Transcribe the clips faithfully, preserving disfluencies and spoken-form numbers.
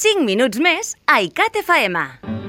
cinc minuts més a ICAT F M.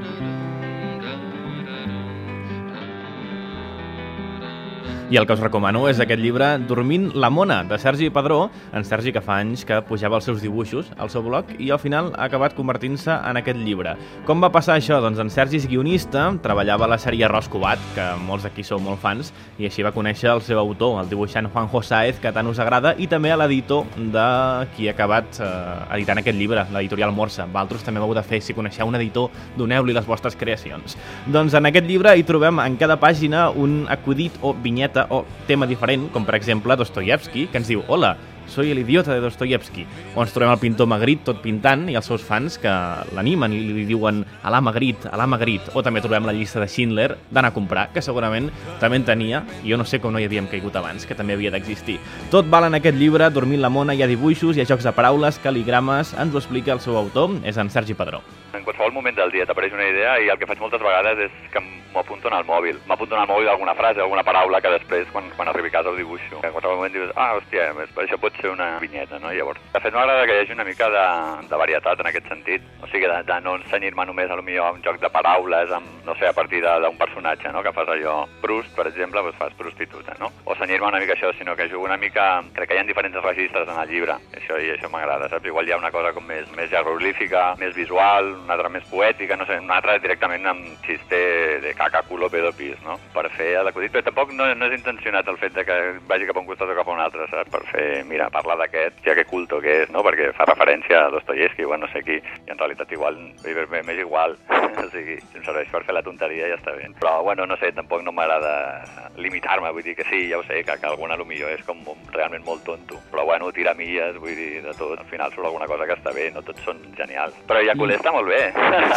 I el que us recomano és aquest llibre Dormint la mona, de Sergi Padró. En Sergi, que fa anys que pujava els seus dibuixos al seu blog i al final ha acabat convertint-se en aquest llibre. Com va passar això? Doncs en Sergi és guionista, treballava a la sèrie Roscobat, que molts d'aquí sou molt fans, i així va conèixer el seu autor, el dibuixant Juanjo Sáez, que tant us agrada, i també a l'editor de qui ha acabat eh, editant aquest llibre, l'editorial Morsa. Vosaltres també m'heu de fer, si coneixeu un editor, doneu-li les vostres creacions. Doncs en aquest llibre hi trobem en cada pàgina un acudit o vinyeta o tema diferent, com per exemple Dostoievski, que ens diu: hola, soy el idiota de Dostoievski. O ens trobem el pintor Magritte tot pintant i els seus fans que l'animen i li diuen Alà Magritte, Alà Magritte. O també trobem la llista de Schindler d'anar a comprar, que segurament també en tenia, i jo no sé com no hi havíem caigut abans, que també havia d'existir. Tot val en aquest llibre, Dormint la mona, hi ha dibuixos, hi ha jocs de paraules, cal·ligrames, ens ho explica el seu autor, és en Sergi Padró. En qualsevol moment del dia t'apareix una idea i el que faig moltes vegades és que m'ho apunto en el mòbil. M'apunto en el mòbil alguna frase, alguna paraula que després, quan, quan arribi a casa, ho dibuixo. En qualsevol moment dius, ah, hòstia, això pot ser una vinyeta, no? Llavors, de fet, m'agrada que hi hagi una mica de, de varietat en aquest sentit. O sigui, de, de no ensenyar-me només a, a un joc de paraules, amb, no sé, a partir d'un personatge, no? Que fas allò. Proust, per exemple, doncs fas prostituta, no? O ensenyar-me una mica això, sinó que jugo una mica... Crec que hi ha diferents registres en el llibre. Això, i això m'agrada, saps? Igual hi ha una cosa com més, més jeroglífica, més visual, una altra més poètica, no sé, una altra directament amb xiste de caca, culo, pedo, pis, no? Per fer l'acudit, però tampoc no, no és intencionat el fet de que vagi cap a un costat o cap a un altre, saps? Per fer, mira, parla d'aquest, ja que culto que és, no? Perquè fa referència a Dostoievski, bueno, no sé qui, i en realitat igual, m'és igual, o sigui, si em serveix per fer la tonteria ja està bé. Però, bueno, no sé, tampoc no m'agrada limitar-me, vull dir que sí, ja ho sé, que, que alguna potser és com realment molt tonto, però, bueno, tira milles, vull dir, de tot, al final surt alguna cosa que està bé, no tots són genials. Però Yaculé està molt bé.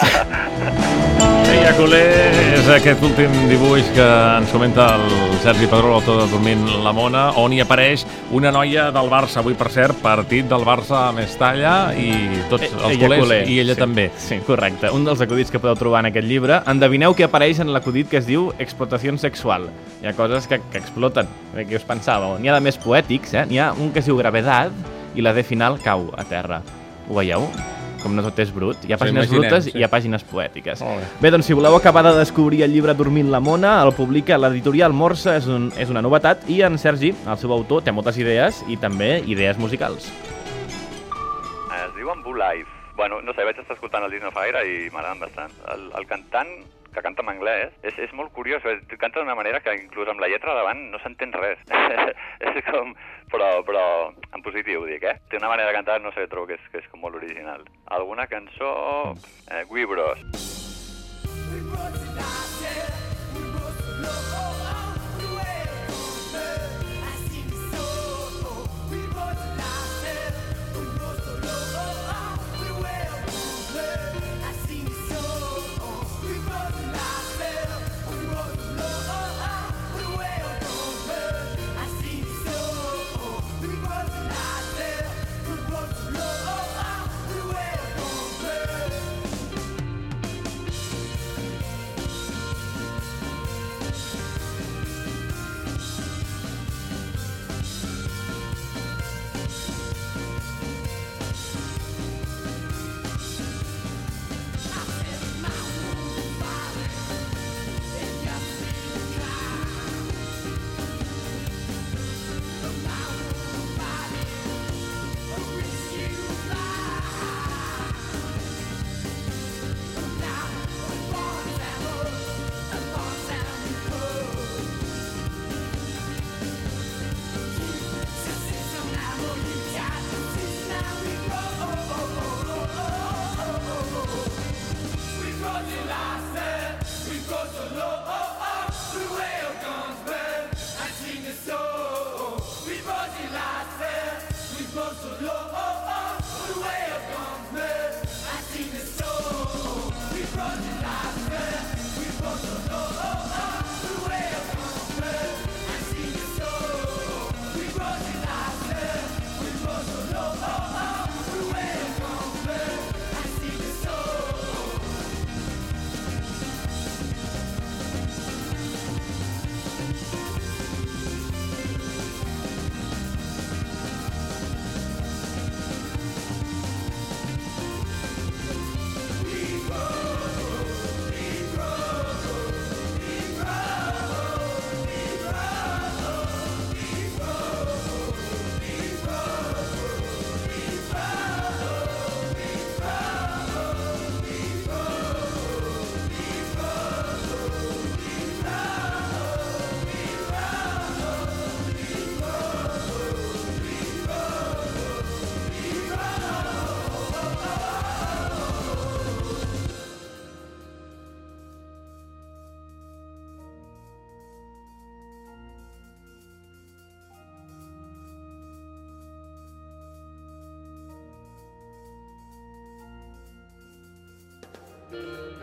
Yaculé és aquest últim dibuix que ens comenta el Sergi Padró, l'autor de Dormint la mona, on hi apareix una noia del Barça, avui per cert, partit del Barça a Mestalla, i tots els culers, i ella sí, també. Sí, correcte. Un dels acudits que podeu trobar en aquest llibre. Endevineu què apareix en l'acudit que es diu explotació sexual. Hi ha coses que, que exploten. Què us pensàveu? N'hi ha de més poètics, eh? N'hi ha un que es diu gravedad i la D final cau a terra. Ho veieu? Com no tot és brut. Hi ha pàgines brutes sí. i hi ha pàgines poètiques. Oh, bé. bé, doncs si voleu acabar de descobrir el llibre Dormint la mona, el publica l'editorial Morsa, és, un, és una novetat, i en Sergi, el seu autor, té moltes idees i també idees musicals. Es diu Boo Life. Bueno, no sé, vaig estar escoltant el Disney Fire i m'agraden bastant. El, el cantant, que canta en anglès, és, és molt curiós, canta d'una manera que inclús amb la lletra davant no s'entén res. És com... Però, però en positiu, dic, eh? Té una manera de cantar, no sé, trobo que és, que és com molt original. Alguna cançó... Eh, Guibros. Adéu.